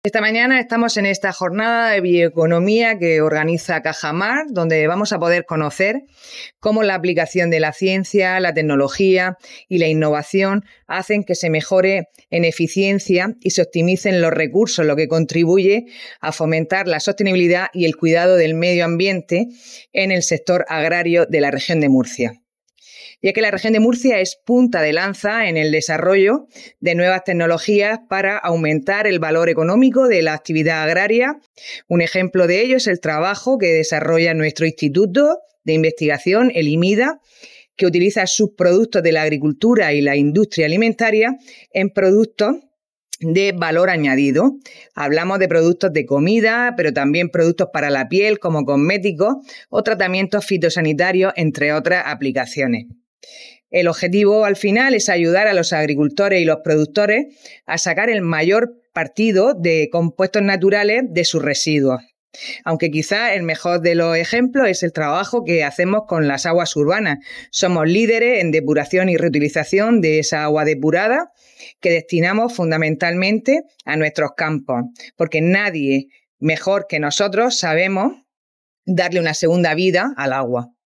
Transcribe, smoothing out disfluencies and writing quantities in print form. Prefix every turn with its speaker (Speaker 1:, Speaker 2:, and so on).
Speaker 1: Esta mañana estamos en esta jornada de bioeconomía que organiza Cajamar, donde vamos a poder conocer cómo la aplicación de la ciencia, la tecnología y la innovación hacen que se mejore en eficiencia y se optimicen los recursos, lo que contribuye a fomentar la sostenibilidad y el cuidado del medio ambiente en el sector agrario de la región de Murcia. Y es que la región de Murcia es punta de lanza en el desarrollo de nuevas tecnologías para aumentar el valor económico de la actividad agraria. Un ejemplo de ello es el trabajo que desarrolla nuestro Instituto de Investigación, el IMIDA, que utiliza subproductos de la agricultura y la industria alimentaria en productos de valor añadido. Hablamos de productos de comida, pero también productos para la piel como cosméticos o tratamientos fitosanitarios, entre otras aplicaciones. El objetivo al final es ayudar a los agricultores y los productores a sacar el mayor partido de compuestos naturales de sus residuos. Aunque quizás el mejor de los ejemplos es el trabajo que hacemos con las aguas urbanas. Somos líderes en depuración y reutilización de esa agua depurada que destinamos fundamentalmente a nuestros campos, porque nadie mejor que nosotros sabemos darle una segunda vida al agua.